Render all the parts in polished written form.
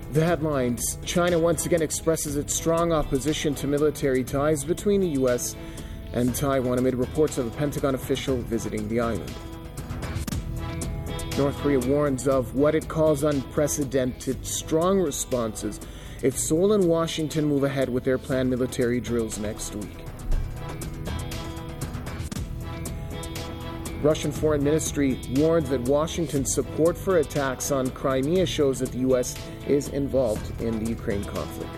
The headlines: China once again expresses its strong opposition to military ties between the U.S. and Taiwan amid reports of a Pentagon official visiting the island. North Korea warns of what it calls unprecedented strong responses if Seoul and Washington move ahead with their planned military drills next week. Russian Foreign Ministry warned that Washington's support for attacks on Crimea shows that the U.S. is involved in the Ukraine conflict.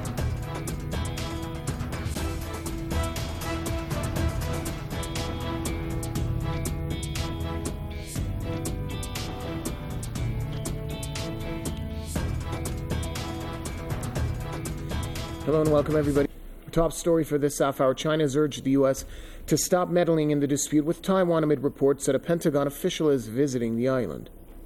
Hello and welcome, everybody. Top story for this half hour: China has urged the U.S. to stop meddling in the dispute with Taiwan amid reports that a Pentagon official is visiting the island.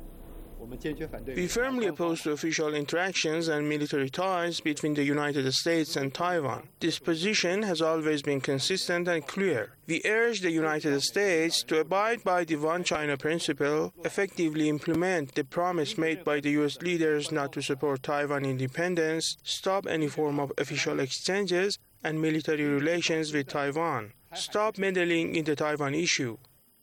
We firmly oppose to official interactions and military ties between the United States and Taiwan. This position has always been consistent and clear. We urge the United States to abide by the One China principle, effectively implement the promise made by the U.S. leaders not to support Taiwan independence, stop any form of official exchanges and military relations with Taiwan, stop meddling in the Taiwan issue.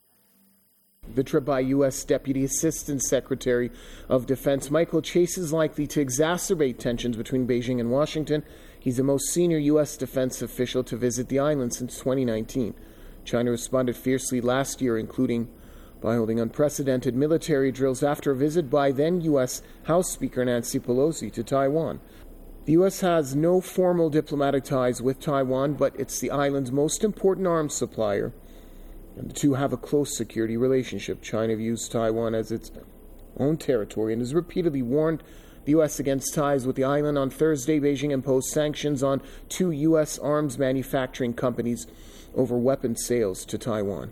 The trip by U.S. Deputy Assistant Secretary of Defense Michael Chase is likely to exacerbate tensions between Beijing and Washington. He's the most senior U.S. defense official to visit the island since 2019. China responded fiercely last year, including by holding unprecedented military drills after a visit by then U.S. House Speaker Nancy Pelosi to Taiwan. The U.S. has no formal diplomatic ties with Taiwan, but it's the island's most important arms supplier, and the two have a close security relationship. China views Taiwan as its own territory and has repeatedly warned the U.S. against ties with the island. On Thursday, Beijing imposed sanctions on 2 U.S. arms manufacturing companies over weapon sales to Taiwan.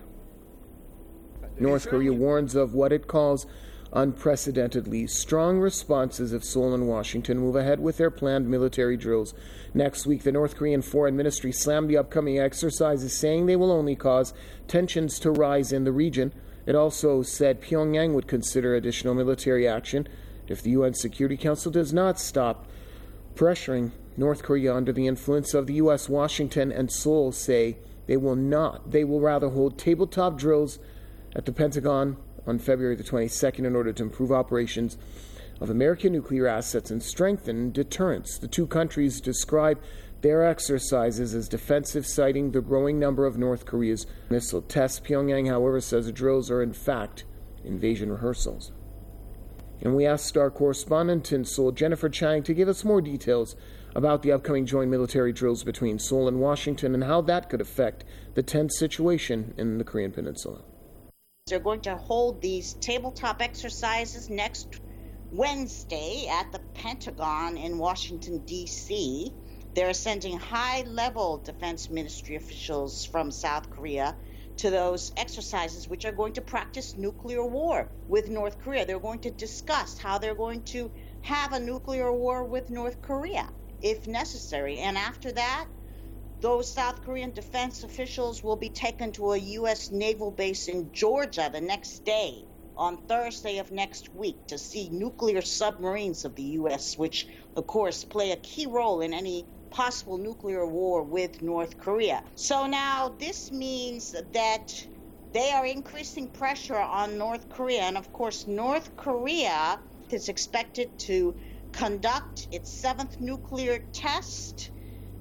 North Korea warns of what it calls unprecedentedly strong responses if Seoul and Washington move ahead with their planned military drills next week. The North Korean Foreign Ministry slammed the upcoming exercises, saying they will only cause tensions to rise in the region. It also said Pyongyang would consider additional military action if the UN Security Council does not stop pressuring North Korea under the influence of the U.S. Washington and Seoul say they will not. They will rather hold tabletop drills at the Pentagon on February the 22nd in order to improve operations of American nuclear assets and strengthen deterrence. The two countries describe their exercises as defensive, citing the growing number of North Korea's missile tests. Pyongyang, however, says the drills are in fact invasion rehearsals. And we asked our correspondent in Seoul, Jennifer Chang, to give us more details about the upcoming joint military drills between Seoul and Washington and how that could affect the tense situation in the Korean Peninsula. They're going to hold these tabletop exercises next Wednesday at the Pentagon in Washington, D.C. They're sending high-level Defense Ministry officials from South Korea to those exercises, which are going to practice nuclear war with North Korea. They're going to discuss how they're going to have a nuclear war with North Korea, if necessary. And after that, those South Korean defense officials will be taken to a U.S. naval base in Georgia the next day, on Thursday of next week, to see nuclear submarines of the U.S., which, of course, play a key role in any possible nuclear war with North Korea. So now this means that they are increasing pressure on North Korea. And, of course, North Korea is expected to conduct its 7th nuclear test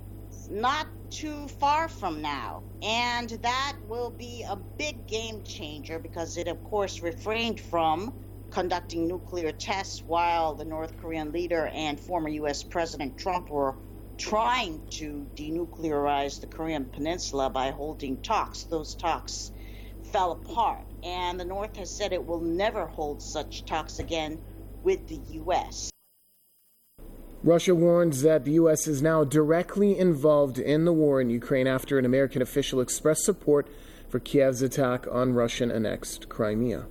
not too far from now, and that will be a big game changer because it, of course, refrained from conducting nuclear tests while the North Korean leader and former U.S. President Trump were trying to denuclearize the Korean Peninsula by holding talks. Those talks fell apart, and the North has said it will never hold such talks again with the U.S. Russia warns that the U.S. is now directly involved in the war in Ukraine after an American official expressed support for Kiev's attack on Russian-annexed Crimea.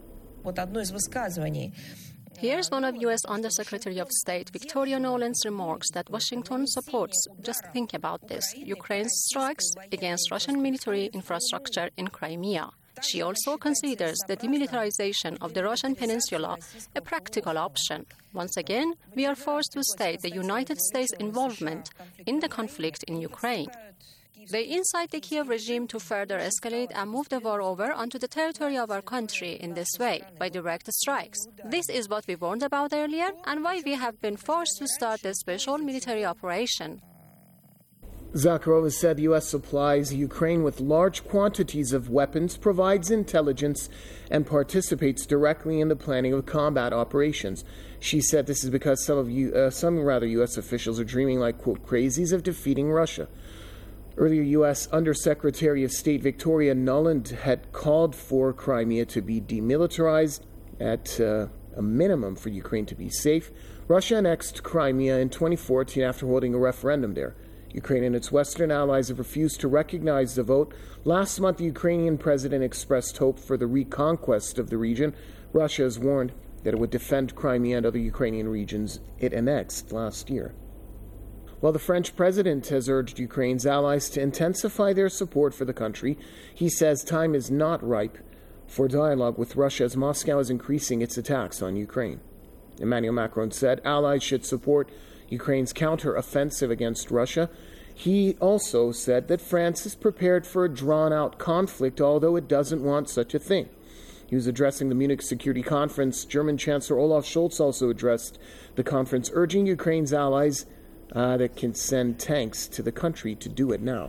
Here's one of U.S. Undersecretary of State Victoria Nuland's remarks that Washington supports, just think about this, Ukraine's strikes against Russian military infrastructure in Crimea. She also considers the demilitarization of the Russian peninsula a practical option. Once again, we are forced to state the United States' involvement in the conflict in Ukraine. They incite the Kiev regime to further escalate and move the war over onto the territory of our country in this way, by direct strikes. This is what we warned about earlier and why we have been forced to start this special military operation. Zakharova said the U.S. supplies Ukraine with large quantities of weapons, provides intelligence, and participates directly in the planning of combat operations. She said this is because some U.S. officials are dreaming like, quote, crazies of defeating Russia. Earlier, U.S. Undersecretary of State Victoria Nuland had called for Crimea to be demilitarized, at a minimum for Ukraine to be safe. Russia annexed Crimea in 2014 after holding a referendum there. Ukraine and its Western allies have refused to recognize the vote. Last month, the Ukrainian president expressed hope for the reconquest of the region. Russia has warned that it would defend Crimea and other Ukrainian regions it annexed last year. While the French president has urged Ukraine's allies to intensify their support for the country, he says time is not ripe for dialogue with Russia as Moscow is increasing its attacks on Ukraine. Emmanuel Macron said allies should support Ukraine's counter-offensive against Russia. He also said that France is prepared for a drawn-out conflict, although it doesn't want such a thing. He was addressing the Munich Security Conference. German Chancellor Olaf Scholz also addressed the conference, urging Ukraine's allies that can send tanks to the country to do it now.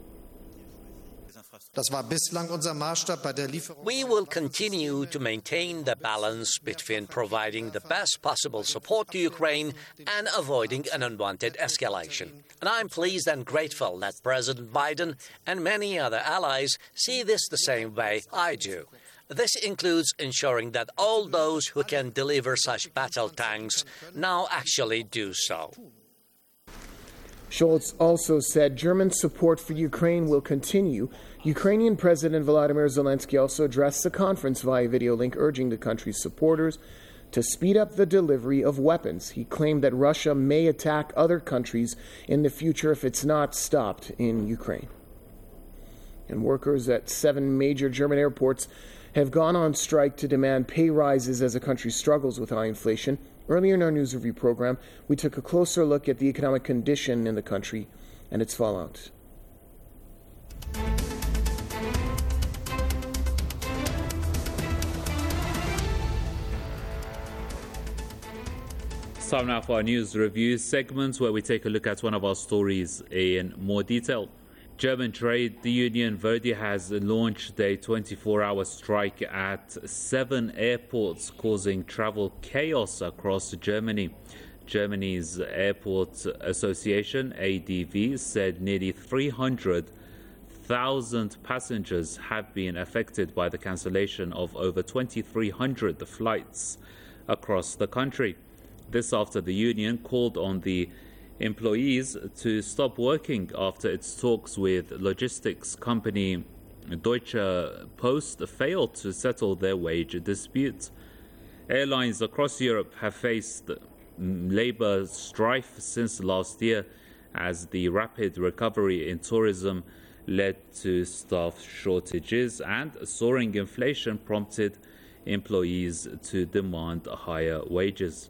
We will continue to maintain the balance between providing the best possible support to Ukraine and avoiding an unwanted escalation. And I'm pleased and grateful that President Biden and many other allies see this the same way I do. This includes ensuring that all those who can deliver such battle tanks now actually do so. Scholz also said German support for Ukraine will continue. Ukrainian President Volodymyr Zelensky also addressed the conference via video link, urging the country's supporters to speed up the delivery of weapons. He claimed that Russia may attack other countries in the future if it's not stopped in Ukraine. And workers at 7 major German airports have gone on strike to demand pay rises as the country struggles with high inflation. Earlier in our News Review program, we took a closer look at the economic condition in the country and its fallout. It's time now for our News Review segment, where we take a look at one of our stories in more detail. German trade union Verdi has launched a 24-hour strike at 7 airports, causing travel chaos across Germany. Germany's Airport Association, ADV, said nearly 300,000 passengers have been affected by the cancellation of over 2,300 flights across the country. This after the union called on the employees to stop working after its talks with logistics company Deutsche Post failed to settle their wage dispute. Airlines across Europe have faced labor strife since last year as the rapid recovery in tourism led to staff shortages, and soaring inflation prompted employees to demand higher wages.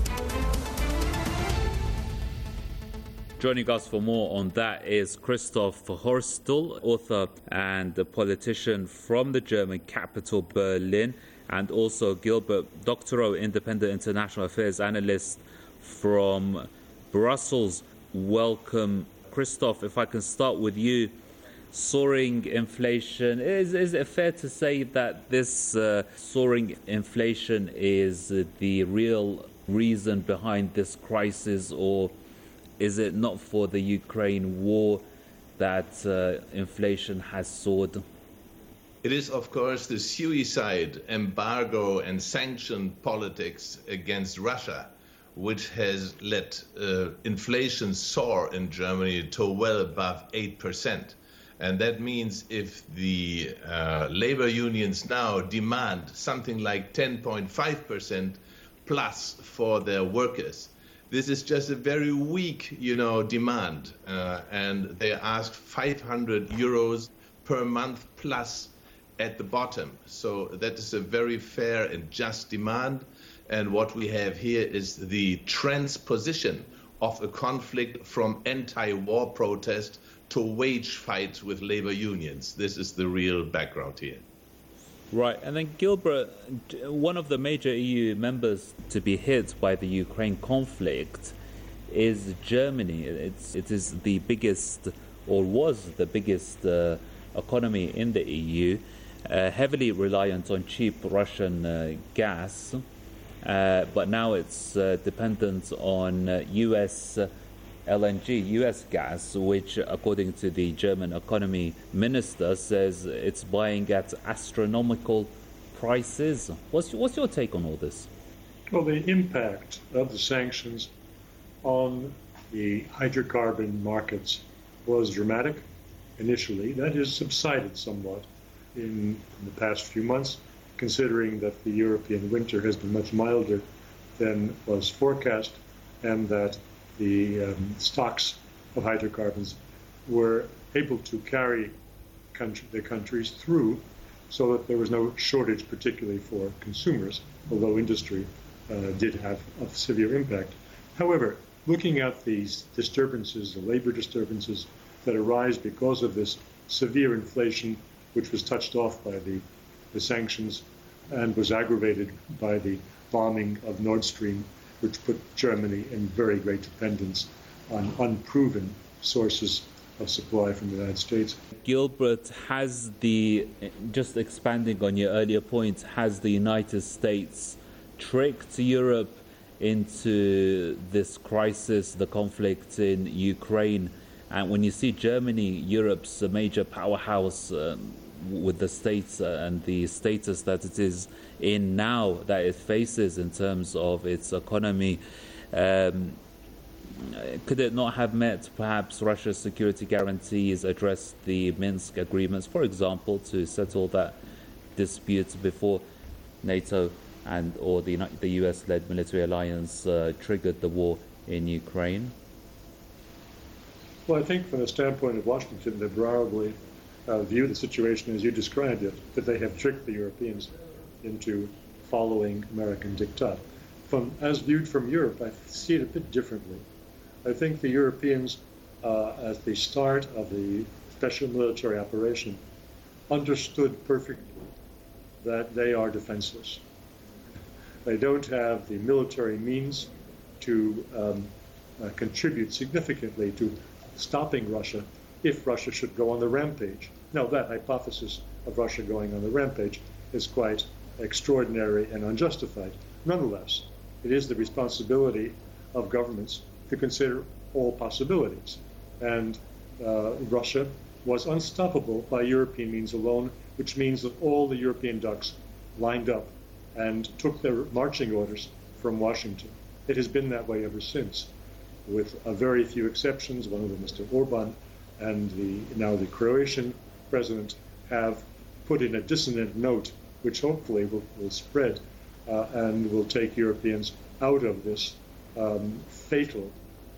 Joining us for more on that is Christoph Horstel, author and a politician from the German capital, Berlin, and also Gilbert Doctorow, independent international affairs analyst from Brussels. Welcome, Christoph. If I can start with you, soaring inflation, is it fair to say that this soaring inflation is the real reason behind this crisis, or is it not for the Ukraine war that inflation has soared? It is, of course, the suicide, embargo and sanction politics against Russia, which has let inflation soar in Germany to well above 8%. And that means if the labor unions now demand something like 10.5% plus for their workers, this is just a very weak, demand, and they ask 500 euros per month plus at the bottom. So that is a very fair and just demand. And what we have here is the transposition of a conflict from anti-war protest to wage fight with labor unions. This is the real background here. Right, and then Gilbert, one of the major EU members to be hit by the Ukraine conflict is Germany. It is the biggest, or was the biggest economy in the EU, heavily reliant on cheap Russian gas, but now it's dependent on US LNG, US gas, which, according to the German economy minister, says it's buying at astronomical prices. What's your take on all this? Well, the impact of the sanctions on the hydrocarbon markets was dramatic initially. That has subsided somewhat in the past few months, considering that the European winter has been much milder than was forecast, and that the stocks of hydrocarbons were able to carry the countries through so that there was no shortage, particularly for consumers, although industry did have a severe impact. However, looking at these disturbances, the labor disturbances that arise because of this severe inflation, which was touched off by the sanctions and was aggravated by the bombing of Nord Stream, which put Germany in very great dependence on unproven sources of supply from the United States. Gilbert, just expanding on your earlier point, has the United States tricked Europe into this crisis, the conflict in Ukraine? And when you see Germany, Europe's major powerhouse, with the states and the status that it is in now, that it faces in terms of its economy, could it not have met perhaps Russia's security guarantees, addressed the Minsk agreements, for example, to settle that dispute before NATO or the US-led military alliance triggered the war in Ukraine? Well, I think from the standpoint of Washington, they probably view the situation as you described it, that they have tricked the Europeans into following American diktat. As viewed from Europe, I see it a bit differently. I think the Europeans, at the start of the special military operation, understood perfectly that they are defenseless. They don't have the military means to contribute significantly to stopping Russia if Russia should go on the rampage. Now, that hypothesis of Russia going on the rampage is quite extraordinary and unjustified. Nonetheless, it is the responsibility of governments to consider all possibilities. And Russia was unstoppable by European means alone, which means that all the European ducks lined up and took their marching orders from Washington. It has been that way ever since, with a very few exceptions. One of them, Mr. Orban, and now the Croatian president have put in a dissonant note, which hopefully will spread and will take Europeans out of this fatal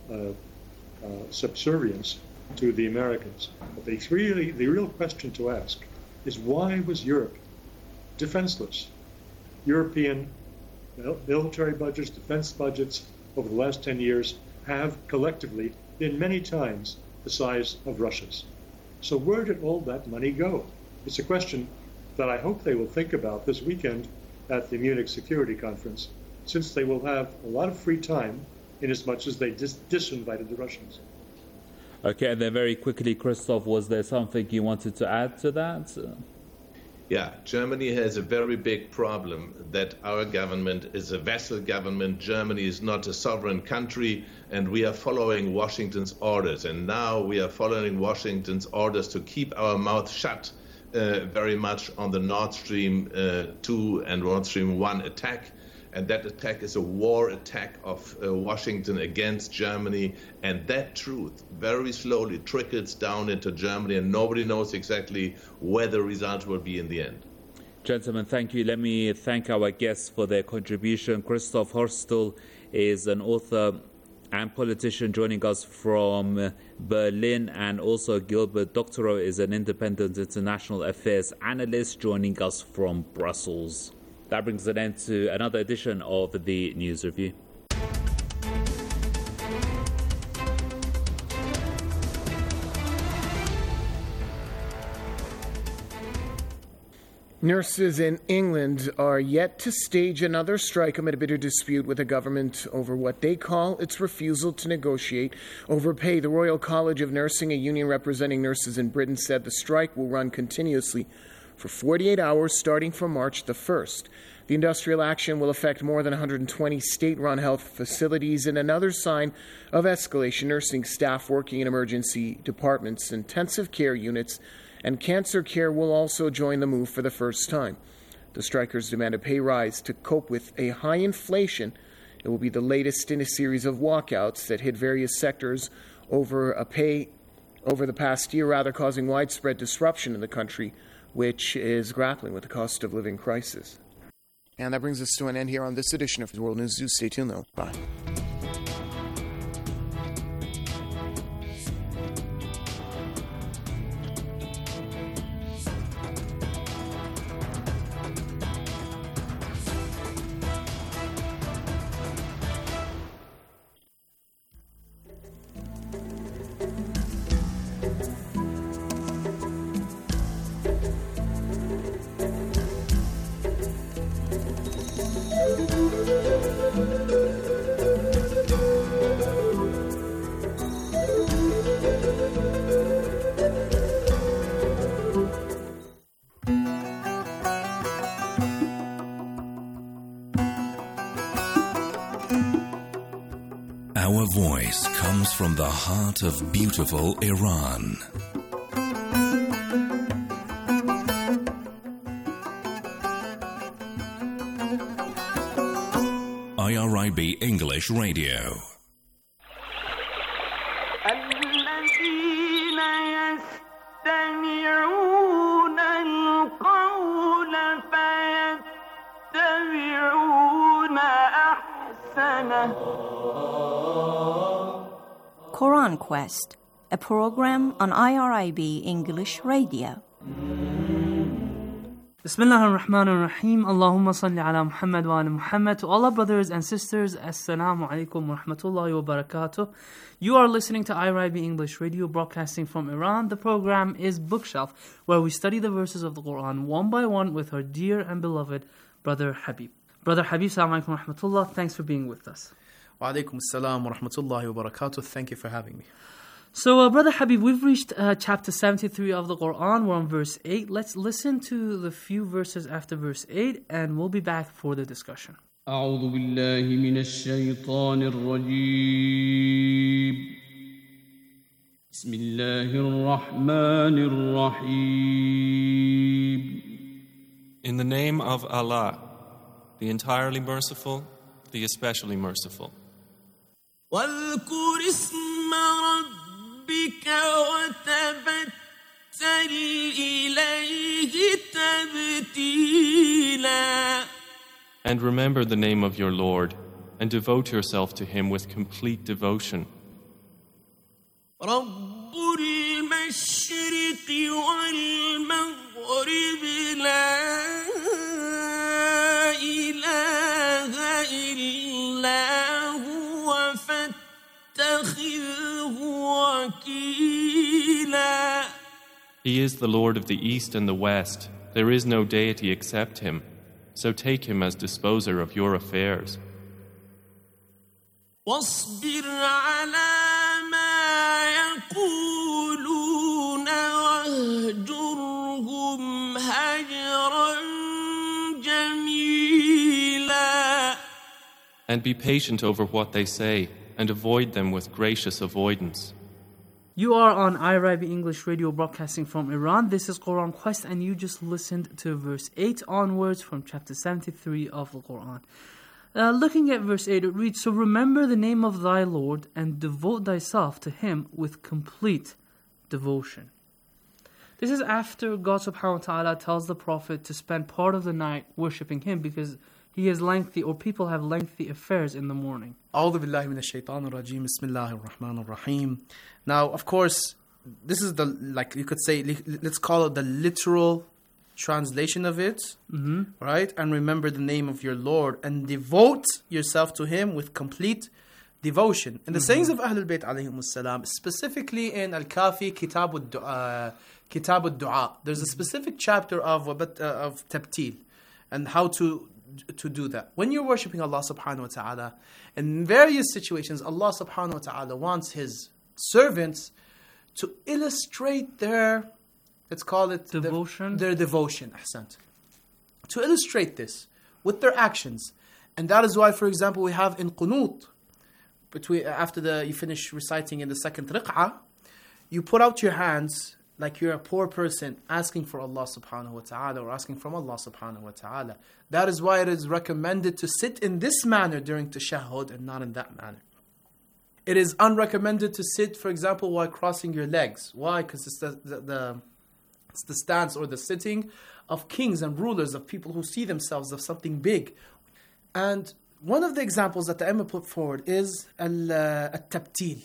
subservience to the Americans. But the real question to ask is, why was Europe defenseless? European military budgets, defense budgets over the last 10 years have collectively been many times the size of Russia's. So where did all that money go? It's a question that I hope they will think about this weekend at the Munich Security Conference, since they will have a lot of free time in as much as they disinvited the Russians. Okay, and then very quickly, Christoph, was there something you wanted to add to that? Yeah, Germany has a very big problem that our government is a vassal government. Germany is not a sovereign country, and we are following Washington's orders. And now we are following Washington's orders to keep our mouth shut very much on the Nord Stream 2 and Nord Stream 1 attack. And that attack is a war attack of Washington against Germany. And that truth very slowly trickles down into Germany, and nobody knows exactly where the result will be in the end. Gentlemen, thank you. Let me thank our guests for their contribution. Christoph Hörstel is an author and politician joining us from Berlin, and also Gilbert Doctorow is an independent international affairs analyst joining us from Brussels. That brings an end to another edition of the News Review. Nurses in England are yet to stage another strike amid a bitter dispute with the government over what they call its refusal to negotiate over pay. The Royal College of Nursing, a union representing nurses in Britain, said the strike will run continuously for 48 hours starting from March the 1st. The industrial action will affect more than 120 state-run health facilities, in another sign of escalation. Nursing staff working in emergency departments, intensive care units, and cancer care will also join the move for the first time. The strikers demand a pay rise to cope with a high inflation. It will be the latest in a series of walkouts that hit various sectors over the past year, causing widespread disruption in the country, which is grappling with the cost of living crisis. And that brings us to an end here on this edition of World News. Stay tuned, though. Bye. Our voice comes from the heart of beautiful Iran. IRIB English Radio. Quran Quest, a program on IRIB English Radio. Bismillah ar-Rahman ar-Rahim. Allahumma salli ala Muhammad wa ala Muhammad. To all our brothers and sisters, Assalamu alaikum wa rahmatullahi wa barakatuh. You are listening to IRIB English Radio, broadcasting from Iran. The program is Bookshelf, where we study the verses of the Quran one by one with our dear and beloved Brother Habib. Brother Habib, assalamu alaikum wa rahmatullah. Thanks for being with us. Wa alaikum assalam wa rahmatullahi wa barakatuh. Thank you for having me. So, Brother Habib, we've reached chapter 73 of the Quran. We're on verse 8. Let's listen to the few verses after verse 8, and we'll be back for the discussion. أعوذ بالله من الشيطان الرجيم بسم الله الرحمن الرحيم. In the name of Allah, the entirely merciful, the especially merciful. واذكر اسم ربك وتبتل إليه تبتيلا. And remember the name of your Lord, and devote yourself to Him with complete devotion. رب المشرق والمغرب لا إله إلا هو فاتخذه وكيلا. He is the Lord of the East and the West. There is no deity except Him. So take Him as disposer of your affairs. واصبر على ما يقولون واهجرهم هجرا جميلا. And be patient over what they say, and avoid them with gracious avoidance. You are on IRIB English Radio, broadcasting from Iran. This is Quran Quest, and you just listened to verse 8 onwards from chapter 73 of the Quran. Looking at verse 8, it reads, So remember the name of thy Lord, and devote thyself to Him with complete devotion. This is after God subhanahu wa ta'ala tells the Prophet to spend part of the night worshipping Him, because he has lengthy, or people have lengthy affairs in the morning. أعوذ بالله من الشيطان الرجيم بسم الله الرحمن الرحيم. Now, of course, this is the, like you could say, let's call it the literal translation of it, right? And remember the name of your Lord and devote yourself to Him with complete devotion. In the sayings of Ahlul Bayt alayhimus salam, specifically in Al-Kafi, Kitab al-Du'a, there's a specific chapter of tabtil and how to do that. When you're worshipping Allah subhanahu wa ta'ala, in various situations, Allah subhanahu wa ta'ala wants His servants to illustrate their, let's call it devotion. Their devotion, ahsant. To illustrate this with their actions. And that is why, for example, we have in qunut, after you finish reciting in the second riq'ah, you put out your hands like you're a poor person asking for Allah subhanahu wa ta'ala, or asking from Allah subhanahu wa ta'ala. That is why it is recommended to sit in this manner during tashahhud and not in that manner. It is unrecommended to sit, for example, while crossing your legs. Why? Because it's the stance or the sitting of kings and rulers, of people who see themselves as something big. And one of the examples that the Imam put forward is al-tabtil.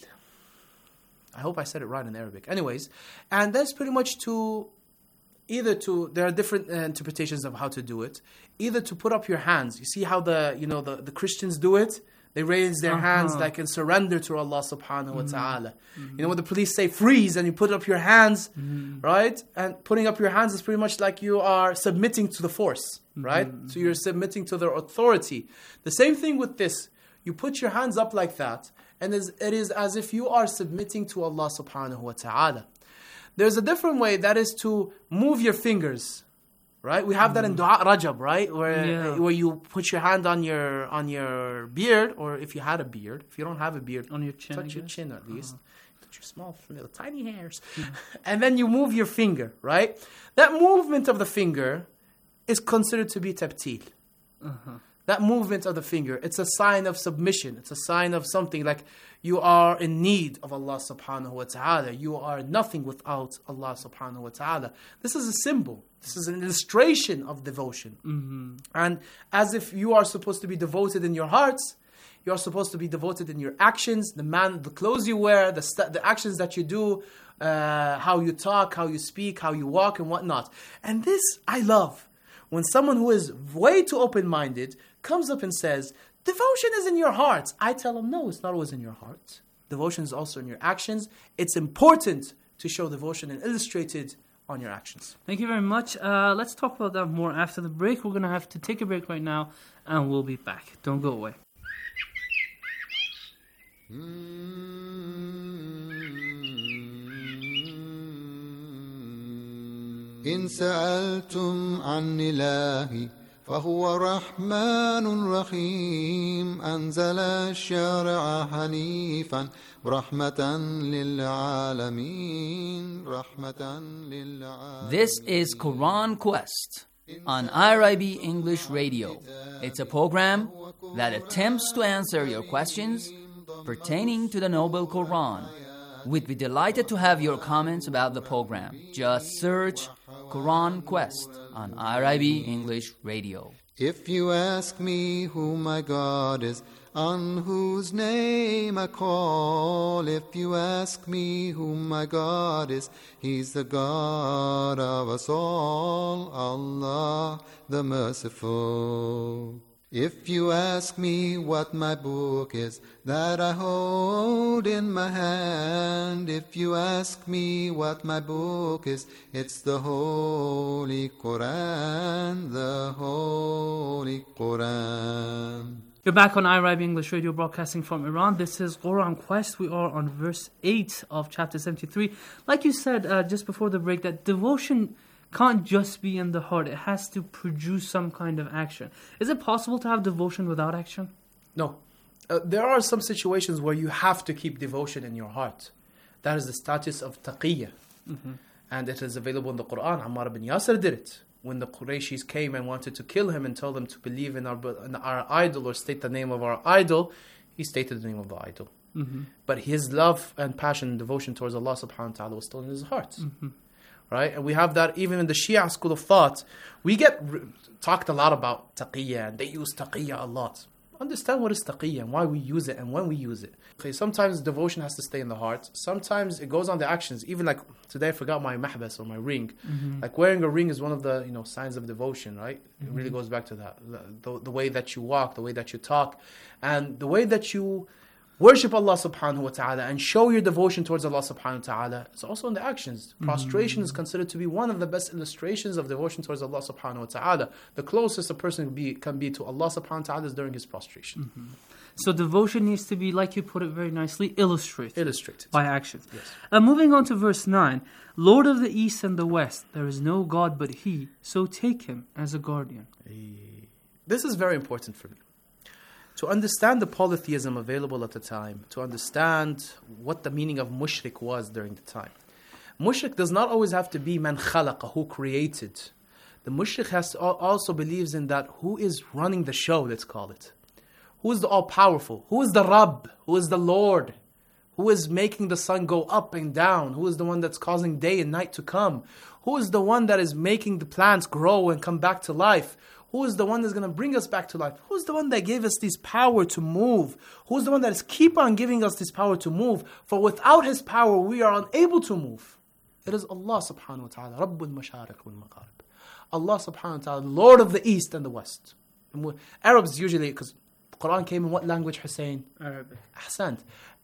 I hope I said it right in Arabic. Anyways, and that's pretty much there are different interpretations of how to do it. Either to put up your hands. You see how the Christians do it? They raise their hands like in surrender to Allah subhanahu wa ta'ala. You know, when the police say freeze and you put up your hands, right? And putting up your hands is pretty much like you are submitting to the force, right? So you're submitting to their authority. The same thing with this. You put your hands up like that, and it is as if you are submitting to Allah subhanahu wa ta'ala. There's a different way, that is to move your fingers. Right, we have that in Dua Rajab, right, where you put your hand on your beard, or if you had a beard. If you don't have a beard, on your chin, touch your chin at least. Touch your small, little, tiny hairs, and then you move your finger. Right, that movement of the finger is considered to be tabtil. That movement of the finger, it's a sign of submission. It's a sign of something like you are in need of Allah subhanahu wa ta'ala. You are nothing without Allah subhanahu wa ta'ala. This is a symbol. This is an illustration of devotion. And as if you are supposed to be devoted in your hearts, you are supposed to be devoted in your actions, the clothes you wear, the actions that you do, how you talk, how you speak, how you walk and whatnot. And this I love. When someone who is way too open-minded comes up and says, devotion is in your heart. I tell them, no, it's not always in your heart. Devotion is also in your actions. It's important to show devotion and illustrate it on your actions. Thank you very much. Let's talk about that more after the break. We're going to have to take a break right now, and we'll be back. Don't go away. إن سألتم عن إلهي فهو رحمن رحيم أنزل الشرع حنيفا رحمة للعالمين رحمة للعالمين. This is Quran Quest on IRIB English Radio. It's a program that attempts to answer your questions pertaining to the Noble Quran. We'd be delighted to have your comments about the program. Just search Quran Quest on IRIB English Radio. If you ask me who my God is, on whose name I call, if you ask me who my God is, He's the God of us all, Allah the Merciful. If you ask me what my book is that I hold in my hand, if you ask me what my book is, it's the Holy Quran, the Holy Quran. You're back on IRIB English Radio, broadcasting from Iran. This is Quran Quest. We are on verse 8 of chapter 73. Like you said just before the break, that devotion can't just be in the heart. It has to produce some kind of action. Is it possible to have devotion without action? No. There are some situations where you have to keep devotion in your heart. That is the status of taqiyya. And it is available in the Quran. Ammar ibn Yasir did it. When the Qurayshis came and wanted to kill him and told him to believe in our idol or state the name of our idol, he stated the name of the idol. But his love and passion and devotion towards Allah subhanahu wa ta'ala was still in his heart. right? And we have that even in the Shia school of thought. We get talked a lot about taqiyya, and they use taqiyya a lot. Understand what is taqiyya and why we use it and when we use it. Okay, sometimes devotion has to stay in the heart. Sometimes it goes on the actions. Even like today I forgot my mahbas or my ring. Like wearing a ring is one of the signs of devotion, right? It really goes back to that. The way that you walk, the way that you talk, and the way that you worship Allah subhanahu wa ta'ala and show your devotion towards Allah subhanahu wa ta'ala. It's also in the actions. Prostration is considered to be one of the best illustrations of devotion towards Allah subhanahu wa ta'ala. The closest a person can be to Allah subhanahu wa ta'ala is during his prostration. So devotion needs to be, like you put it very nicely, illustrated by actions. Yes. Moving on to verse 9. Lord of the East and the West, there is no God but He, so take Him as a guardian. This is very important for me. To understand the polytheism available at the time, to understand what the meaning of mushrik was during the time. Mushrik does not always have to be man khalaqa, who created. The mushrik also believes in that who is running the show, let's call it. Who is the all-powerful? Who is the Rabb? Who is the Lord? Who is making the sun go up and down? Who is the one that's causing day and night to come? Who is the one that is making the plants grow and come back to life? Who is the one that's going to bring us back to life? Who is the one that gave us this power to move? Who is the one that is keep on giving us this power to move? For without His power, we are unable to move. It is Allah subhanahu wa ta'ala, Rabbul Mashariq wal Magharib. Allah subhanahu wa ta'ala, Lord of the East and the West. And Arabs usually, because Quran came in what language, Hussein? Arabic. Ahsant.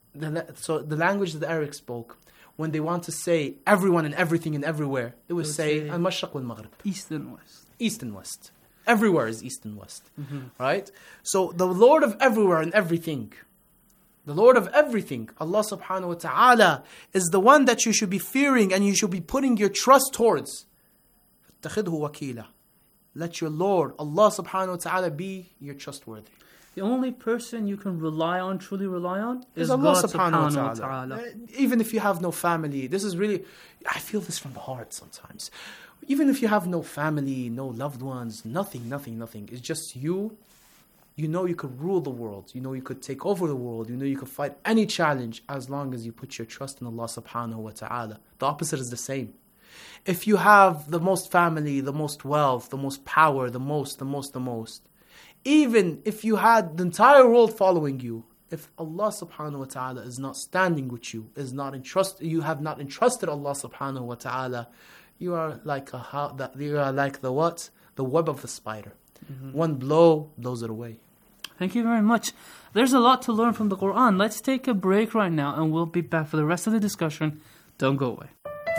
So the language that the Arabic spoke, when they want to say everyone and everything and everywhere, they would say Al-Mashriq wal-Maghrib. East and West. East and West. Everywhere is East and West. Right? So the Lord of everywhere and everything, the Lord of everything, Allah subhanahu wa ta'ala, is the one that you should be fearing and you should be putting your trust towards. فَاتَّخِذْهُ وَكِيلًا. Let your Lord, Allah subhanahu wa ta'ala, be your trustworthy. The only person you can rely on, truly rely on, is Allah God subhanahu wa ta'ala. Even if you have no family, this is really, I feel this from the heart sometimes. Even if you have no family, no loved ones, nothing. It's just you. You know you could rule the world. You know you could take over the world. You know you could fight any challenge as long as you put your trust in Allah subhanahu wa ta'ala. The opposite is the same. If you have the most family, the most wealth, the most power, the most, even if you had the entire world following you, if Allah subhanahu wa ta'ala is not standing with you, you have not entrusted Allah subhanahu wa ta'ala, you are like the what? The web of the spider. One blow blows it away. Thank you very much. There's a lot to learn from the Quran. Let's take a break right now and we'll be back for the rest of the discussion. Don't go away.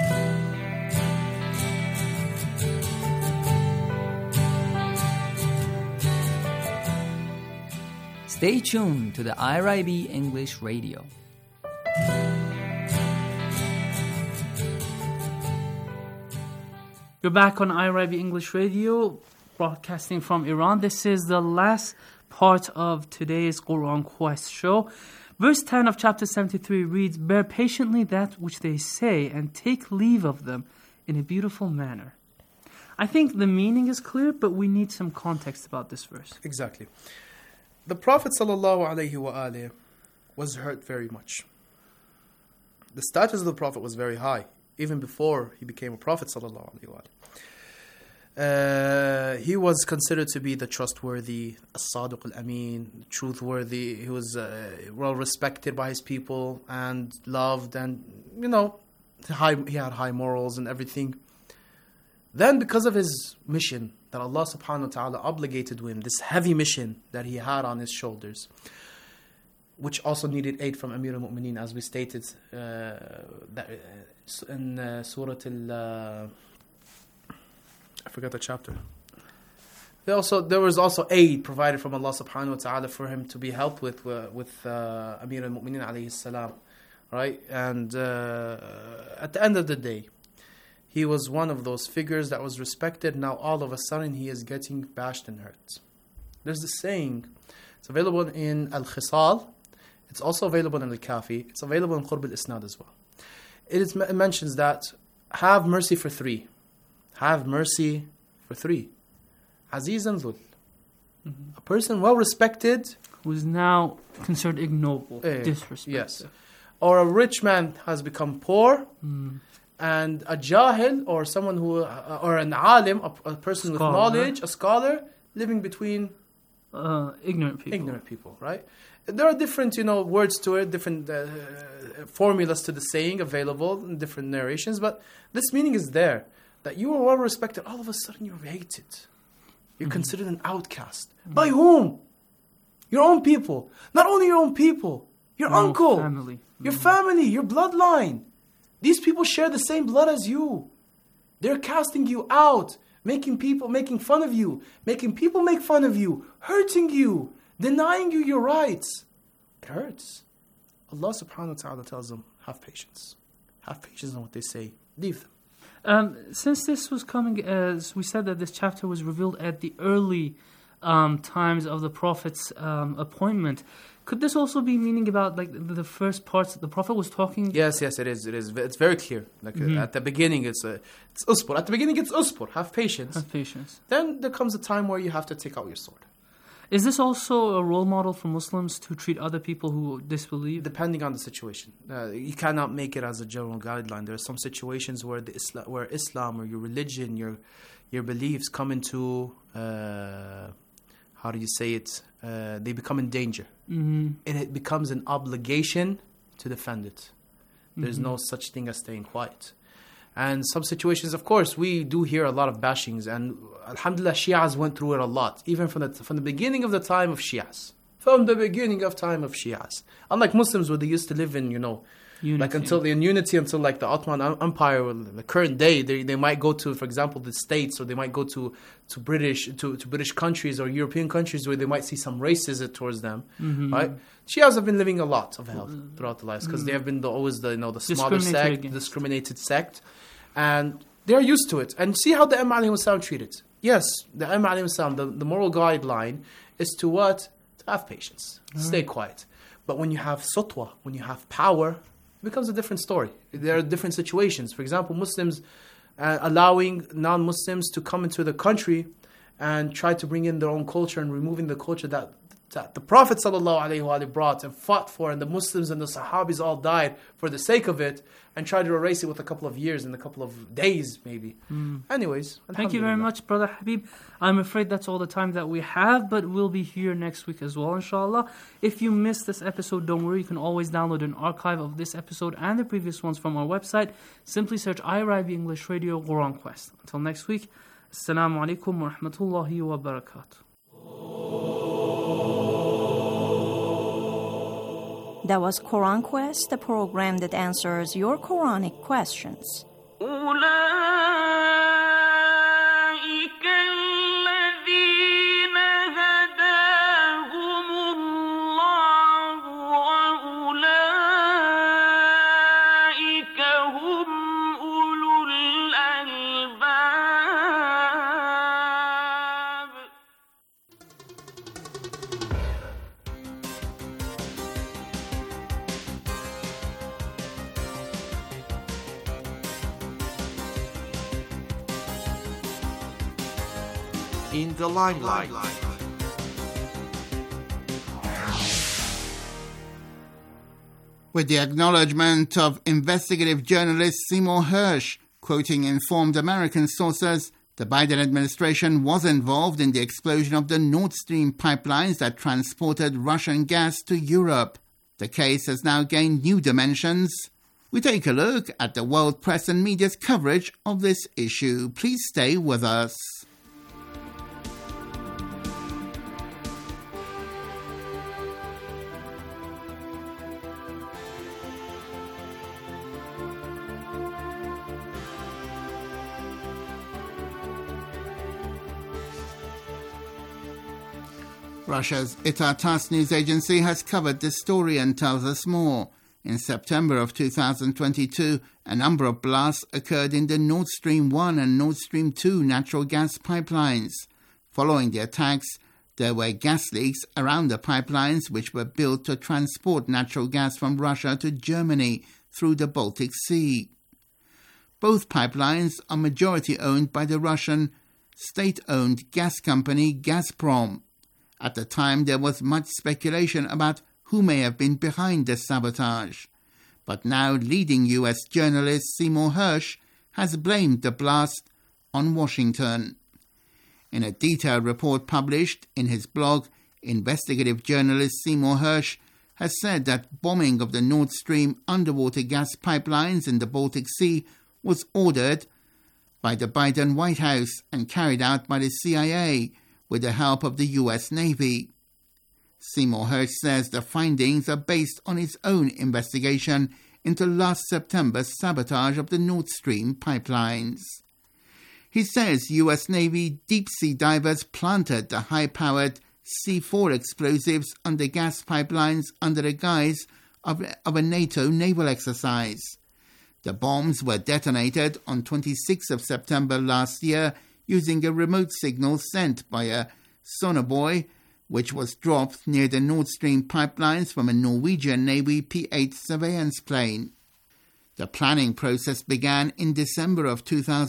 Stay tuned to the IRIB English Radio. You're back on IRIB English Radio, broadcasting from Iran. This is the last part of today's Quran Quest show. Verse 10 of chapter 73 reads, "Bear patiently that which they say and take leave of them in a beautiful manner." I think the meaning is clear, but we need some context about this verse. Exactly. The Prophet ﷺ was hurt very much. The status of the Prophet was very high, even before he became a Prophet ﷺ. He was considered to be the trustworthy, as-sadiq al-amin, truthworthy. He was well respected by his people and loved, and he had high morals and everything. Then because of his mission that Allah subhanahu wa ta'ala obligated with him, this heavy mission that he had on his shoulders, which also needed aid from Amir al-Mu'mineen, as we stated that in Surah I forgot the chapter. There was also aid provided from Allah subhanahu wa ta'ala for him to be helped with Amir al-Mu'mineen alayhi salam, right? And at the end of the day, he was one of those figures that was respected. Now all of a sudden he is getting bashed and hurt. There's this saying, it's available in Al-Khisal, it's also available in Al-Kafi, it's available in Qurb al-Isnad as well. It mentions that have mercy for three. Have mercy for three. Aziz and Dhul. A person well respected, who is now considered ignoble, disrespected. Yes. Or a rich man has become poor, and a jahil, or someone who, or an alim, a person with knowledge, a scholar, living between ignorant people, right? There are different, words to it, different formulas to the saying available in different narrations, but this meaning is there, that you are well respected, all of a sudden you're hated. You're considered an outcast. By whom? Your own people. Not only your own people, your uncle, family. Your family, your bloodline. These people share the same blood as you. They're casting you out, making fun of you, making people make fun of you, hurting you, denying you your rights. It hurts. Allah subhanahu wa ta'ala tells them, have patience. Have patience on what they say. Leave them. Since this was coming, as we said that this chapter was revealed at the early times of the Prophet's appointment, could this also be meaning about like the first parts that the Prophet was talking? Yes, it is. It's very clear. At the beginning, it's usbur. At the beginning, it's usbur. Have patience. Have patience. Then there comes a time where you have to take out your sword. Is this also a role model for Muslims to treat other people who disbelieve? Depending on the situation. You cannot make it as a general guideline. There are some situations where Islam or your religion, your beliefs come into, how do you say it? They become in danger. And it becomes an obligation to defend it. There's no such thing as staying quiet. And some situations, of course, we do hear a lot of bashings, and alhamdulillah, Shias went through it a lot, even from the beginning of the time of Shias. From the beginning of time of Shias. Unlike Muslims, where they used to live in, unity until like the Ottoman Empire, the current day, they might go to, for example, the States, or they might go to British countries or European countries where they might see some racism towards them, right? Shias have been living a lot of hell throughout the lives because they have been always the smaller sect, discriminated sect, and they're used to it. And see how the Imam alayhi salam treated. Yes, the Imam alayhi salam, the moral guideline is to what? To have patience, stay quiet. But when you have sutwa, when you have power, it becomes a different story. There are different situations. For example, Muslims allowing non-Muslims to come into the country and try to bring in their own culture and removing the culture that the Prophet ﷺ brought and fought for, and the Muslims and the Sahabis all died for the sake of it, and tried to erase it with a couple of years and a couple of days maybe. Anyways, thank you very much, Brother Habib. I'm afraid that's all the time that we have, but we'll be here next week as well, inshallah. If you missed this episode, don't worry, you can always download an archive of this episode and the previous ones from our website. Simply search IRIB English Radio Quran Quest. Until next week, Assalamu alaikum wa rahmatullahi wa barakatuh. That was Quran Quest, the program that answers your Quranic questions. In the limelight. With the acknowledgement of investigative journalist Seymour Hersh, quoting informed American sources, the Biden administration was involved in the explosion of the Nord Stream pipelines that transported Russian gas to Europe. The case has now gained new dimensions. We take a look at the world press and media's coverage of this issue. Please stay with us. Russia's ITAR-TASS news agency has covered this story and tells us more. In September of 2022, a number of blasts occurred in the Nord Stream 1 and Nord Stream 2 natural gas pipelines. Following the attacks, there were gas leaks around the pipelines which were built to transport natural gas from Russia to Germany through the Baltic Sea. Both pipelines are majority owned by the Russian state-owned gas company Gazprom. At the time, there was much speculation about who may have been behind the sabotage. but now leading U.S. journalist Seymour Hersh has blamed the blast on Washington. In a detailed report published in his blog, investigative journalist Seymour Hersh has said that bombing of the Nord Stream underwater gas pipelines in the Baltic Sea was ordered by the Biden White House and carried out by the CIA with the help of the U.S. Navy. Seymour Hersh says the findings are based on his own investigation into last September's sabotage of the Nord Stream pipelines. He says U.S. Navy deep-sea divers planted the high-powered C4 explosives on the gas pipelines under the guise of a NATO naval exercise. The bombs were detonated on 26 of September last year using a remote signal sent by a sonobuoy, which was dropped near the Nord Stream pipelines from a Norwegian Navy P-8 surveillance plane. The planning process began in December of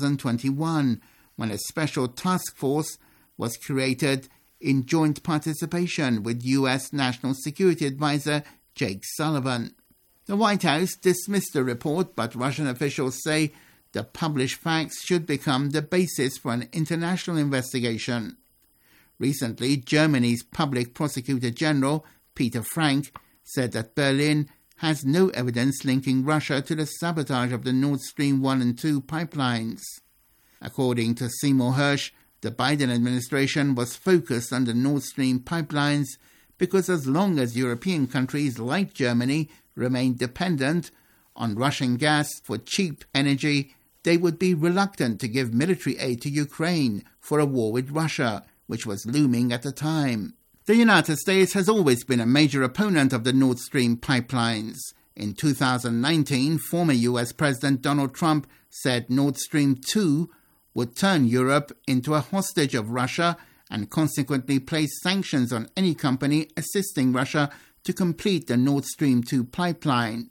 2021, when a special task force was created in joint participation with U.S. National Security Advisor Jake Sullivan. The White House dismissed the report, but Russian officials say the published facts should become the basis for an international investigation. Recently, Germany's public prosecutor general, Peter Frank, said that Berlin has no evidence linking Russia to the sabotage of the Nord Stream 1 and 2 pipelines. According to Seymour Hersh, the Biden administration was focused on the Nord Stream pipelines because as long as European countries like Germany remain dependent on Russian gas for cheap energy, they would be reluctant to give military aid to Ukraine for a war with Russia, which was looming at the time. The United States has always been a major opponent of the Nord Stream pipelines. In 2019, former US President Donald Trump said Nord Stream 2 would turn Europe into a hostage of Russia and consequently place sanctions on any company assisting Russia to complete the Nord Stream 2 pipeline.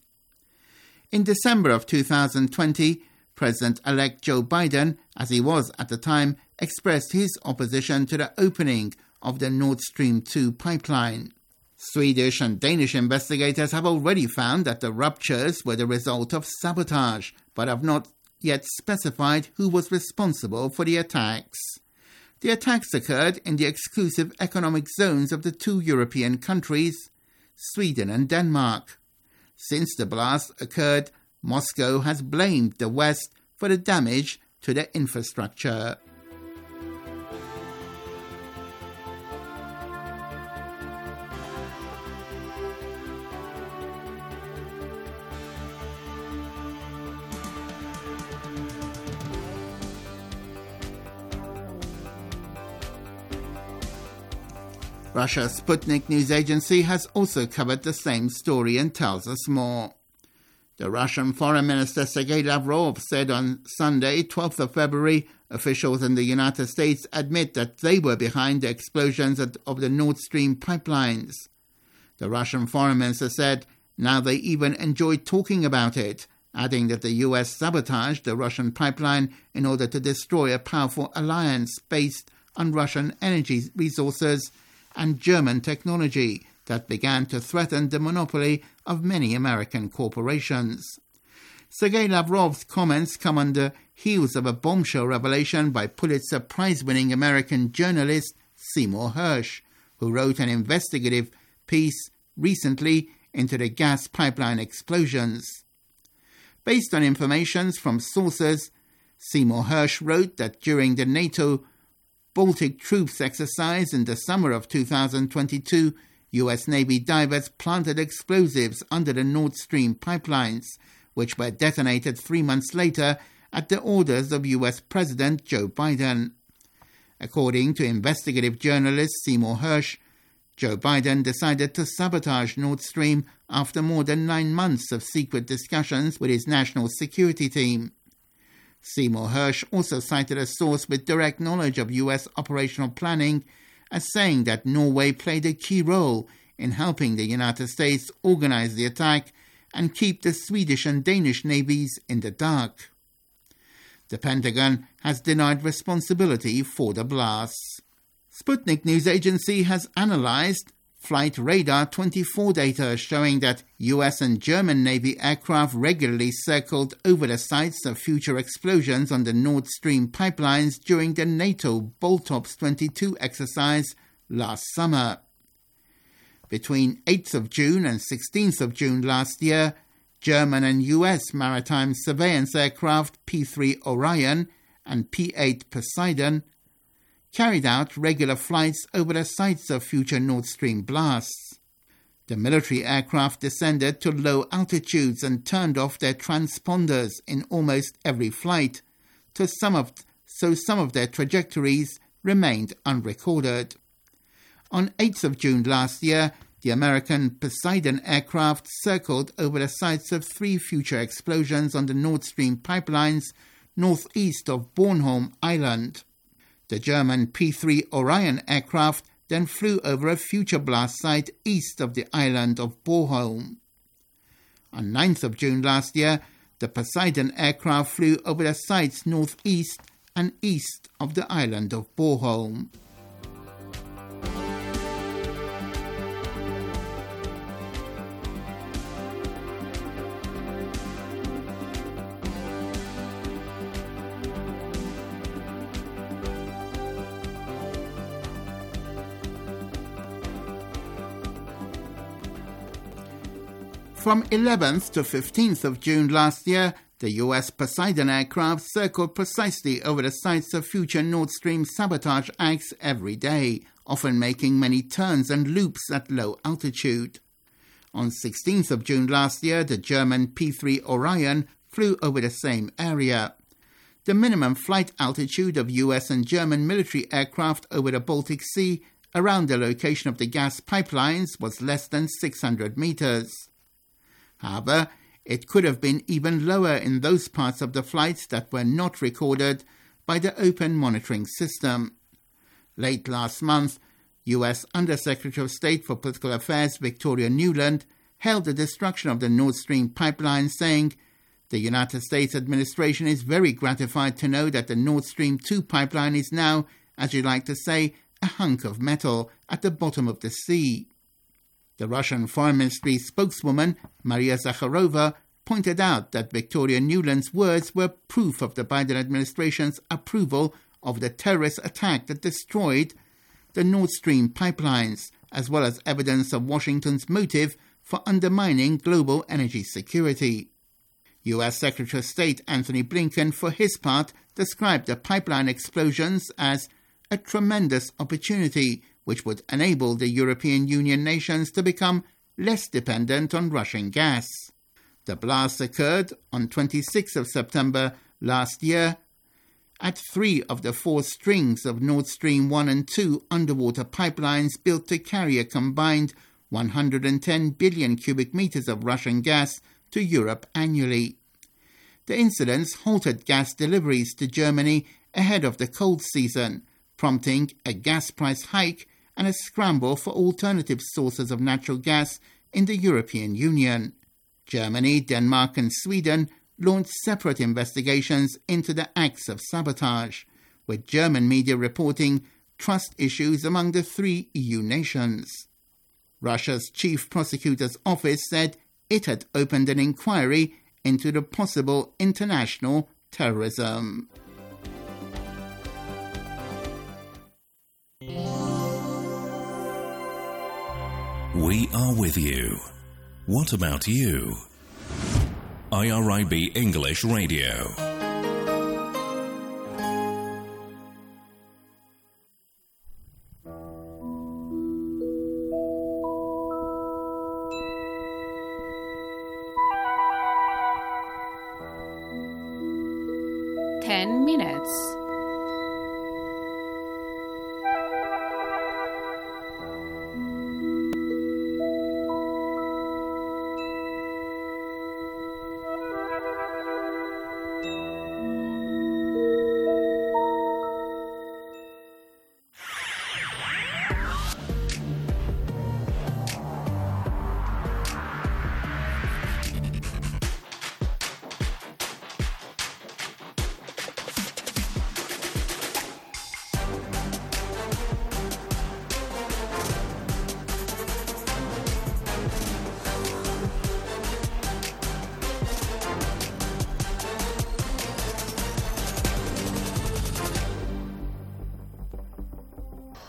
In December of 2020, President-elect Joe Biden, as he was at the time, expressed his opposition to the opening of the Nord Stream 2 pipeline. Swedish and Danish investigators have already found that the ruptures were the result of sabotage, but have not yet specified who was responsible for the attacks. The attacks occurred in the exclusive economic zones of the two European countries, Sweden and Denmark. Since the blast occurred, Moscow has blamed the West for the damage to their infrastructure. Russia's Sputnik news agency has also covered the same story and tells us more. The Russian Foreign Minister Sergei Lavrov said on Sunday, 12th of February, officials in the United States admit that they were behind the explosions of the Nord Stream pipelines. The Russian Foreign Minister said now they even enjoy talking about it, adding that the US sabotaged the Russian pipeline in order to destroy a powerful alliance based on Russian energy resources and German technology that began to threaten the monopoly of many American corporations. Sergei Lavrov's comments come on the heels of a bombshell revelation by Pulitzer Prize-winning American journalist Seymour Hersh, who wrote an investigative piece recently into the gas pipeline explosions. Based on information from sources, Seymour Hersh wrote that during the NATO Baltic troops exercise in the summer of 2022, U.S. Navy divers planted explosives under the Nord Stream pipelines, which were detonated 3 months later at the orders of U.S. President Joe Biden. According to investigative journalist Seymour Hersh, Joe Biden decided to sabotage Nord Stream after more than 9 months of secret discussions with his national security team. Seymour Hersh also cited a source with direct knowledge of U.S. operational planning as saying that Norway played a key role in helping the United States organize the attack and keep the Swedish and Danish navies in the dark. The Pentagon has denied responsibility for the blasts. Sputnik news agency has analyzed Flight Radar 24 data showing that US and German Navy aircraft regularly circled over the sites of future explosions on the Nord Stream pipelines during the NATO Boltops 22 exercise last summer. Between 8th of June and 16th of June last year, German and US maritime surveillance aircraft P-3 Orion and P-8 Poseidon carried out regular flights over the sites of future Nord Stream blasts. The military aircraft descended to low altitudes and turned off their transponders in almost every flight, so some of their trajectories remained unrecorded. On 8th of June last year, the American Poseidon aircraft circled over the sites of 3 future explosions on the Nord Stream pipelines northeast of Bornholm Island. The German P-3 Orion aircraft then flew over a future blast site east of the island of Bornholm. On 9th of June last year, the Poseidon aircraft flew over the sites northeast and east of the island of Bornholm. From 11th to 15th of June last year, the US Poseidon aircraft circled precisely over the sites of future Nord Stream sabotage acts every day, often making many turns and loops at low altitude. On 16th of June last year, the German P-3 Orion flew over the same area. The minimum flight altitude of US and German military aircraft over the Baltic Sea around the location of the gas pipelines was less than 600 meters. However, it could have been even lower in those parts of the flights that were not recorded by the open monitoring system. Late last month, US Undersecretary of State for Political Affairs Victoria Nuland hailed the destruction of the Nord Stream pipeline, saying, "The United States administration is very gratified to know that the Nord Stream 2 pipeline is now, as you like to say, a hunk of metal at the bottom of the sea." The Russian Foreign Ministry spokeswoman, Maria Zakharova, pointed out that Victoria Nuland's words were proof of the Biden administration's approval of the terrorist attack that destroyed the Nord Stream pipelines, as well as evidence of Washington's motive for undermining global energy security. U.S. Secretary of State Anthony Blinken, for his part, described the pipeline explosions as a tremendous opportunity which would enable the European Union nations to become less dependent on Russian gas. The blast occurred on 26th of September last year at 3 of the 4 strings of Nord Stream 1 and 2 underwater pipelines built to carry a combined 110 billion cubic meters of Russian gas to Europe annually. The incidents halted gas deliveries to Germany ahead of the cold season, prompting a gas price hike and a scramble for alternative sources of natural gas in the European Union. Germany, Denmark and Sweden launched separate investigations into the acts of sabotage, with German media reporting trust issues among the 3 EU nations. Russia's chief prosecutor's office said it had opened an inquiry into the possible international terrorism. We are with you. What about you? IRIB English Radio. Minutes.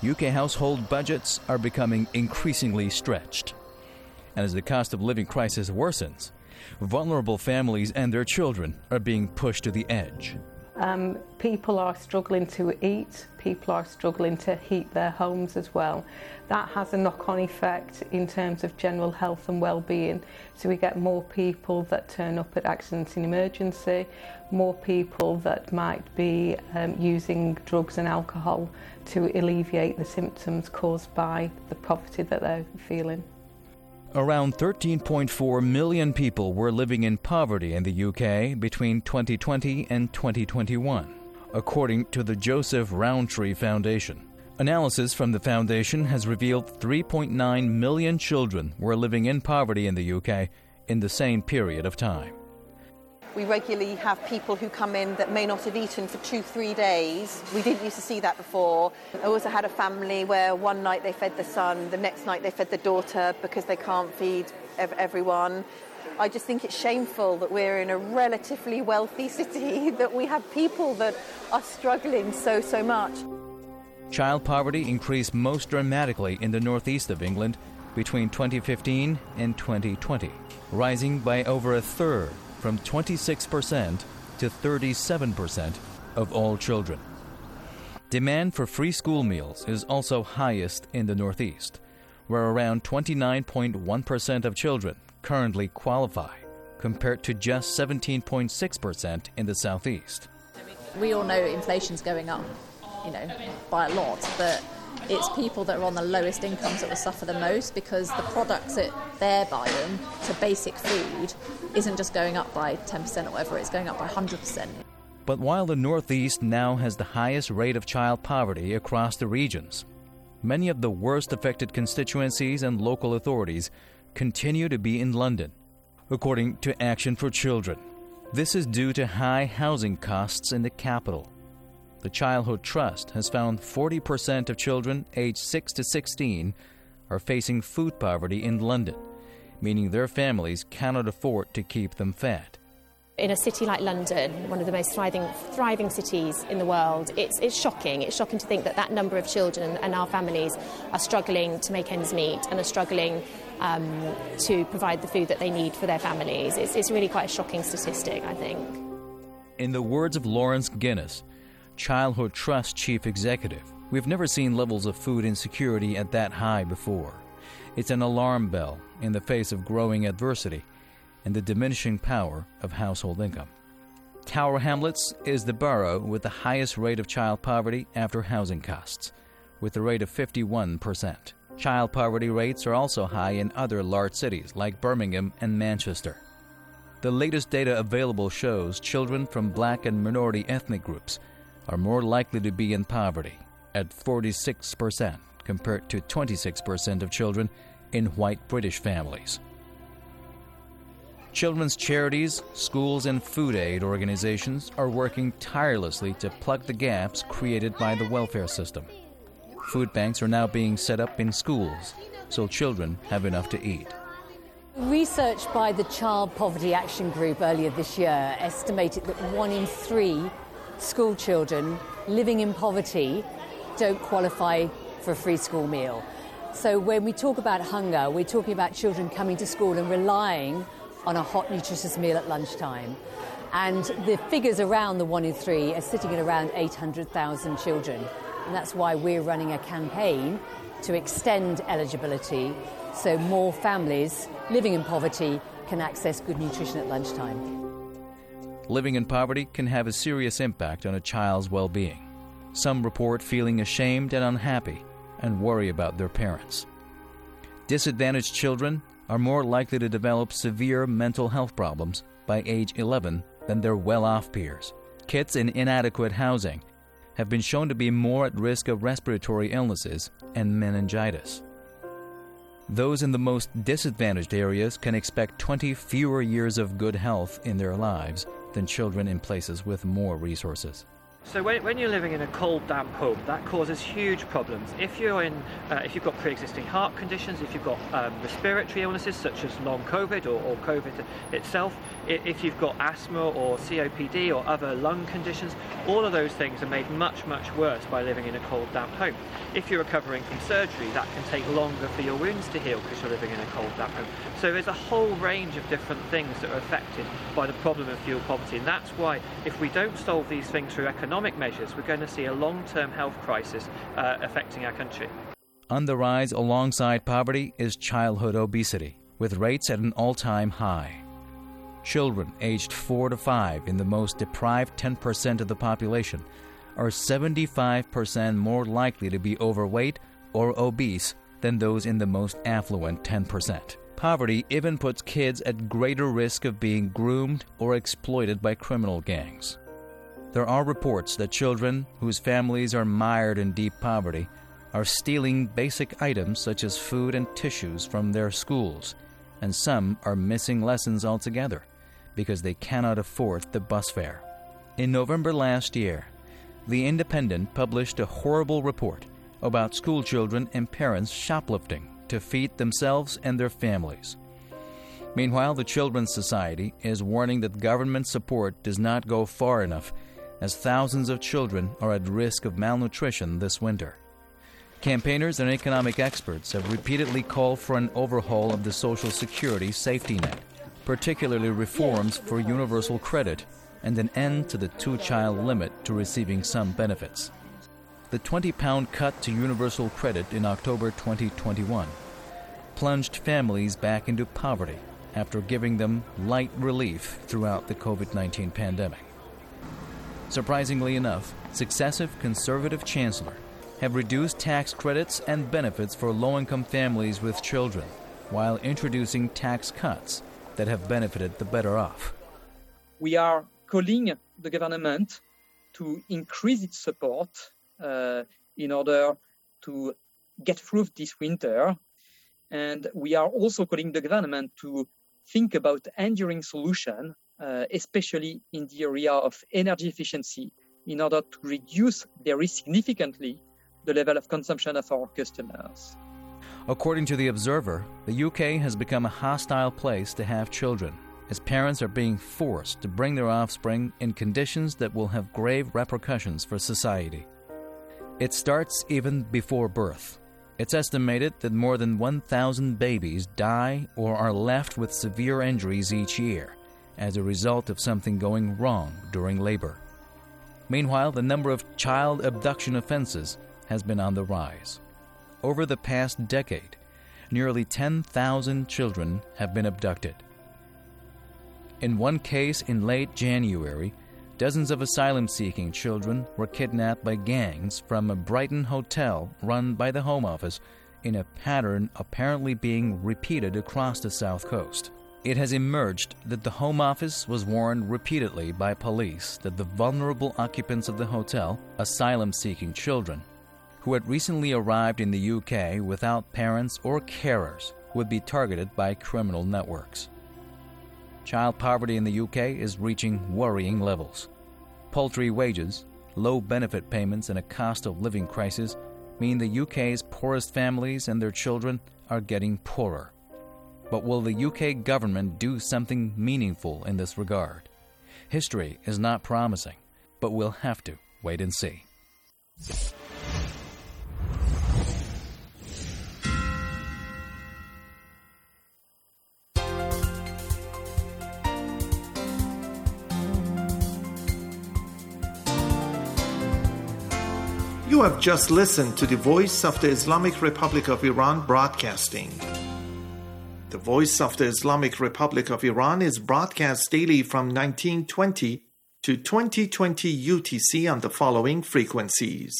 UK household budgets are becoming increasingly stretched. And as the cost of living crisis worsens, vulnerable families and their children are being pushed to the edge. People are struggling to eat, people are struggling to heat their homes as well. That has a knock-on effect in terms of general health and well-being. So we get more people that turn up at accidents in emergency, more people that might be using drugs and alcohol to alleviate the symptoms caused by the poverty that they're feeling. Around 13.4 million people were living in poverty in the UK between 2020 and 2021, according to the Joseph Rowntree Foundation. Analysis from the foundation has revealed 3.9 million children were living in poverty in the UK in the same period of time. We regularly have people who come in that may not have eaten for 2-3 days. We didn't used to see that before. I also had a family where one night they fed the son, the next night they fed the daughter because they can't feed everyone. I just think it's shameful that we're in a relatively wealthy city, that we have people that are struggling so much. Child poverty increased most dramatically in the northeast of England between 2015 and 2020, rising by over a third, from 26% to 37% of all children. Demand for free school meals is also highest in the Northeast, where around 29.1% of children currently qualify, compared to just 17.6% in the Southeast. We all know inflation's going up, by a lot, but it's people that are on the lowest incomes that will suffer the most, because the products that they're buying, so basic food, isn't just going up by 10% or whatever, it's going up by 100%. But while the Northeast now has the highest rate of child poverty across the regions, many of the worst affected constituencies and local authorities continue to be in London, according to Action for Children. This is due to high housing costs in the capital. The Childhood Trust has found 40% of children aged 6 to 16 are facing food poverty in London, meaning their families cannot afford to keep them fed. In a city like London, one of the most thriving cities in the world, it's shocking. It's shocking to think that number of children and our families are struggling to make ends meet and are struggling to provide the food that they need for their families. It's really quite a shocking statistic, I think. In the words of Lawrence Guinness, Childhood Trust Chief Executive, we've never seen levels of food insecurity at that high before. It's an alarm bell in the face of growing adversity and the diminishing power of household income. Tower Hamlets is the borough with the highest rate of child poverty after housing costs, with a rate of 51%. Child poverty rates are also high in other large cities like Birmingham and Manchester. The latest data available shows children from black and minority ethnic groups are more likely to be in poverty, at 46% compared to 26% of children in white British families. Children's charities, schools, and food aid organizations are working tirelessly to plug the gaps created by the welfare system. Food banks are now being set up in schools so children have enough to eat. Research by the Child Poverty Action Group earlier this year estimated that 1 in 3 school children living in poverty don't qualify for a free school meal. So when we talk about hunger, we're talking about children coming to school and relying on a hot, nutritious meal at lunchtime. And the figures around the 1 in 3 are sitting at around 800,000 children. And that's why we're running a campaign to extend eligibility so more families living in poverty can access good nutrition at lunchtime. Living in poverty can have a serious impact on a child's well-being. Some report feeling ashamed and unhappy and worry about their parents. Disadvantaged children are more likely to develop severe mental health problems by age 11 than their well-off peers. Kids in inadequate housing have been shown to be more at risk of respiratory illnesses and meningitis. Those in the most disadvantaged areas can expect 20 fewer years of good health in their lives than children in places with more resources. So when you're living in a cold, damp home, that causes huge problems. If you've got pre-existing heart conditions, if you've got respiratory illnesses such as long COVID or COVID itself, if you've got asthma or COPD or other lung conditions, all of those things are made much, much worse by living in a cold, damp home. If you're recovering from surgery, that can take longer for your wounds to heal because you're living in a cold, damp home. So there's a whole range of different things that are affected by the problem of fuel poverty, and that's why if we don't solve these things through economic measures, we're going to see a long-term health crisis affecting our country. On the rise alongside poverty is childhood obesity, with rates at an all-time high. Children aged 4 to 5 in the most deprived 10% of the population are 75% more likely to be overweight or obese than those in the most affluent 10%. Poverty even puts kids at greater risk of being groomed or exploited by criminal gangs. There are reports that children whose families are mired in deep poverty are stealing basic items such as food and tissues from their schools, and some are missing lessons altogether because they cannot afford the bus fare. In November last year, The Independent published a horrible report about school children and parents shoplifting to feed themselves and their families. Meanwhile, the Children's Society is warning that government support does not go far enough, as thousands of children are at risk of malnutrition this winter. Campaigners and economic experts have repeatedly called for an overhaul of the Social Security safety net, particularly reforms for universal credit and an end to the 2-child limit to receiving some benefits. The £20 cut to universal credit in October 2021 plunged families back into poverty after giving them light relief throughout the COVID-19 pandemic. Surprisingly enough, successive conservative chancellors have reduced tax credits and benefits for low-income families with children, while introducing tax cuts that have benefited the better off. We are calling the government to increase its support in order to get through this winter. And we are also calling the government to think about enduring solutions, especially in the area of energy efficiency, in order to reduce very significantly the level of consumption of our customers. According to The Observer, the UK has become a hostile place to have children, as parents are being forced to bring their offspring in conditions that will have grave repercussions for society. It starts even before birth. It's estimated that more than 1,000 babies die or are left with severe injuries each year as a result of something going wrong during labor. Meanwhile, the number of child abduction offenses has been on the rise. Over the past decade, nearly 10,000 children have been abducted. In one case in late January, dozens of asylum-seeking children were kidnapped by gangs from a Brighton hotel run by the Home Office in a pattern apparently being repeated across the South Coast. It has emerged that the Home Office was warned repeatedly by police that the vulnerable occupants of the hotel, asylum-seeking children, who had recently arrived in the UK without parents or carers, would be targeted by criminal networks. Child poverty in the UK is reaching worrying levels. Paltry wages, low benefit payments, and a cost of living crisis mean the UK's poorest families and their children are getting poorer. But will the UK government do something meaningful in this regard? History is not promising, but we'll have to wait and see. You have just listened to the Voice of the Islamic Republic of Iran broadcasting. The Voice of the Islamic Republic of Iran is broadcast daily from 1920 to 2020 UTC on the following frequencies.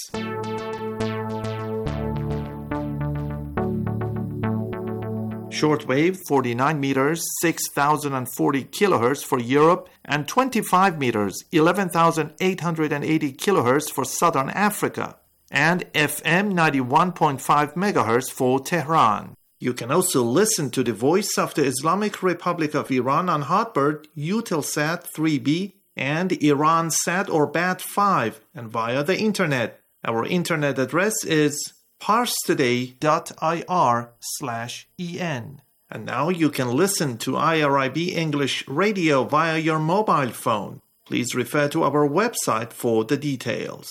Shortwave 49 meters 6040 kilohertz for Europe and 25 meters 11880 kilohertz for Southern Africa, and FM 91.5 megahertz for Tehran. You can also listen to the Voice of the Islamic Republic of Iran on Hotbird, Eutelsat 3B, and Iransat or BAT5, and via the internet. Our internet address is parstoday.ir/en. And now you can listen to IRIB English Radio via your mobile phone. Please refer to our website for the details.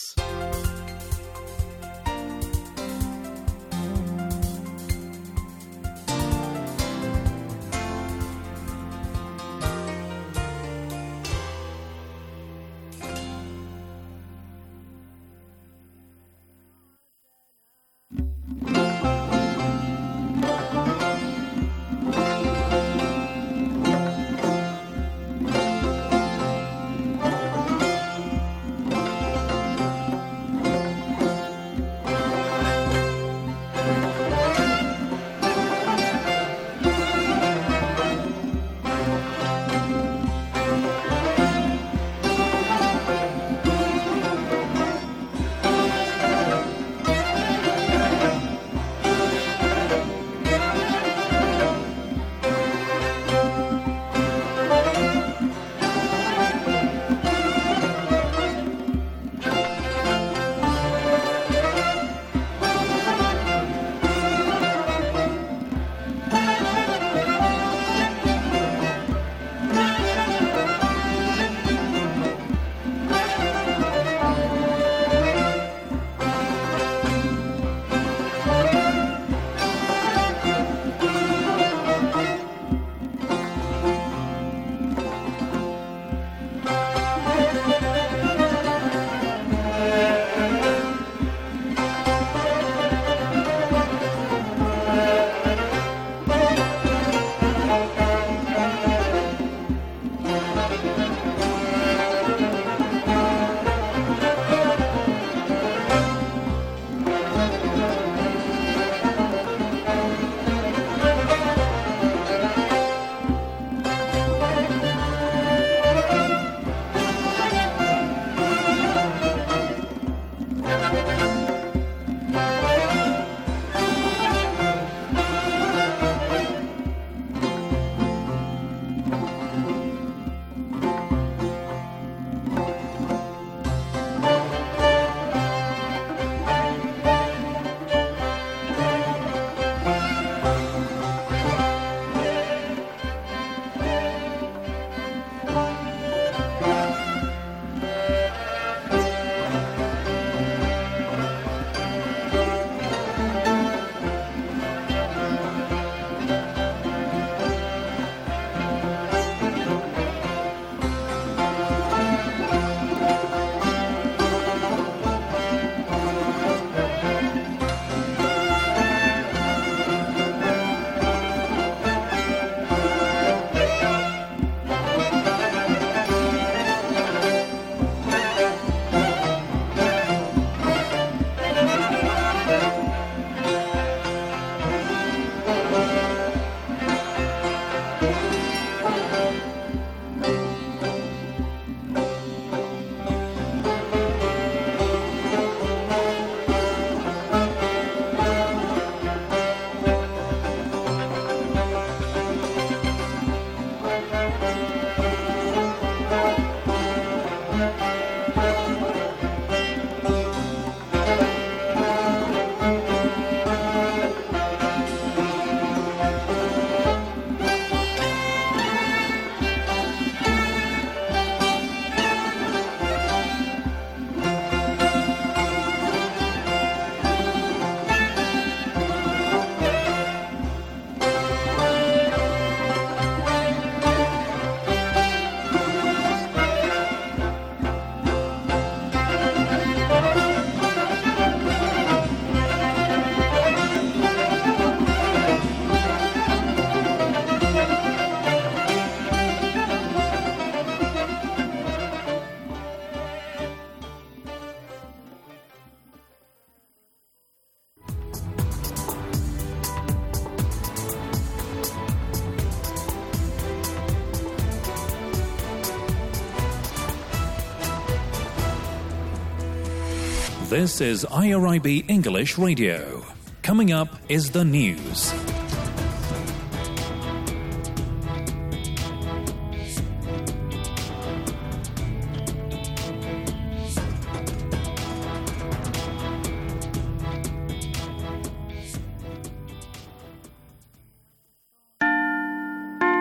This is IRIB English Radio. Coming up is the news.